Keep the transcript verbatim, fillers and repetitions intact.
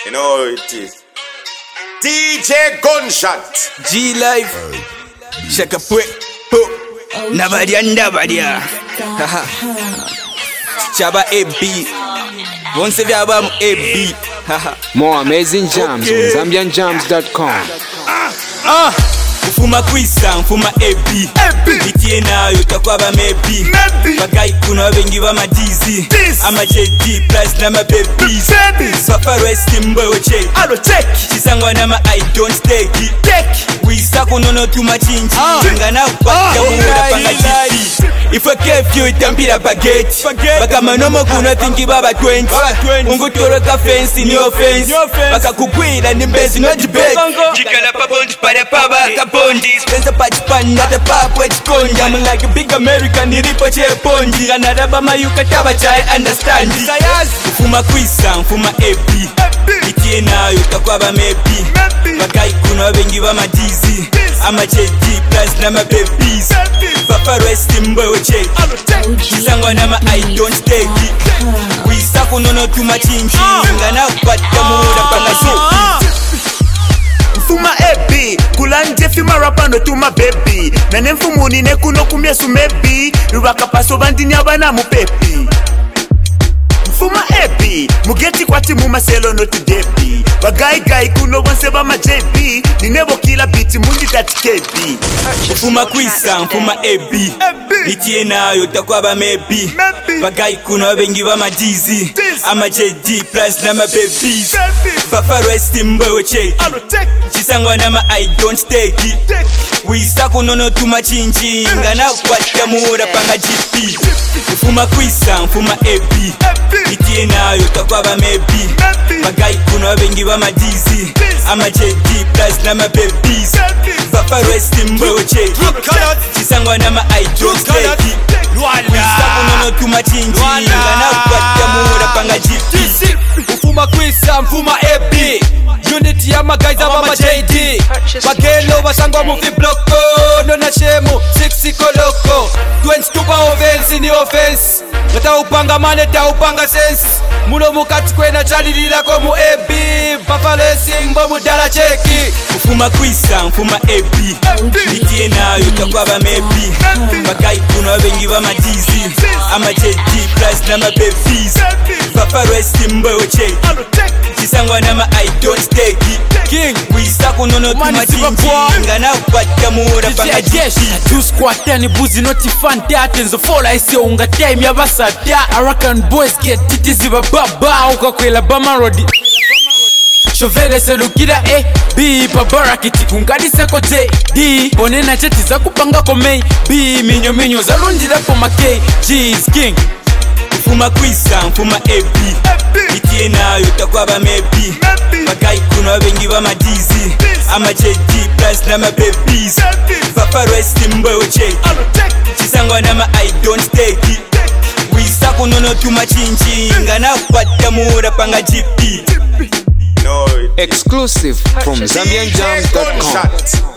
You know how it is. D J Gunshot. G Live. Shaka pwe. Nabadia nabadia. Haha. Chaba A B. Once a album A B. Haha. More amazing jams okay. on Zambian Jams dot com. Ah. Ah. Mfuma kwisa, mfuma A B Bitie na utakuwa ba maybe Bagai kuna wengi wa madizi Ama J D plus na ma babies Swafa rest mboy wache Chisangwa na ma I don't take Wisa kunono tumachinchi Nga na upaka mwura panga jiti Ifwe kefyo itambira bageti Baka manomo kuna thinki baba twenty Ungu toroka fancy ni offense Baka kukwila ni mbezi no jibet Jikala pa bondi para pa baka bondi Spencer Pachipan not a pop with conja I'm like a big American nilipo che ponji Anadaba mayuka taba chai understand Mfuma kwisa, mfuma A B Bitie na utakuwa ba maybe Bagai kuna wengi wa madizi Ama J D plus na ma babies Papa rest mboy wache Chisangwa na ma I don't take Wisa kunono tumachinchi Ngana upata muda panga shiki Mfuma A B kulanje fima rapano tuma baby Nane mfumu nine kuno kumye su maybe Rubaka paso bandini abana mu pepi Mfuma A B mugeti kwati mu maselo no to debi Bagai gai kuno wanse ba ma J B Ninebo kila biti mundi tati K B Mfuma kwisa mfuma A B Bitie na utakuwa ba maybe Bagai kuno wengi wa madizi Ama J D plus na ma babies Papa rest mboy wache Chisangwa na ma I don't take Wisa kunono tumachinchi Ngana upata muda panga G P Mfuma kwisa mfuma A B Bitie na utakuwa ba maybe Bagai kuno wengi wa madizi Ama J D plus na ma babies Papa rest mboy wache Chisangwa na ma I don't take Wisa kunono tumachinchi Ngana upata muda panga G P Mfuma kwisa mfuma A B Unity ya guys aba J D Bagelo basangwa mu bloko Nona shemu sixty koloko Twenty tupa offense ni offense Nata upanga mane ta upanga sense Muno mukati kwena chalilila ko mu A B Papa racing mbo mudala cheki Mfuma kwisa mfuma A B Bitie na utakuwa ba maybe Bagai kuna wengi wa madizi Ama J D plus na ma babies Papa rest mboy wache Chisangwa na ma I don't take King Wisa kunono tumachinchi Ngana upata muda panga jishi Two squat ni buzi noti fanta Tenzo fola isi unga time ya basata Arakan boys get titizi bababa Uka kwela bama rodi Shovele selukira A B Pabara kiti kungadisa ko J D Bone na cheti za kupanga komei B Minyo minyo za lundira po makei G's King Mfuma kwisa mfuma A B Bitie na utakuwa ba maybe Bagai kuna wengi wa madizi Ama J D plus na ma babies Papa rest mboy wache Chisangwa na ma I don't take Wisa kunono tumachinchi Ngana upata muda panga G P Exclusive from Zambian Jams dot com.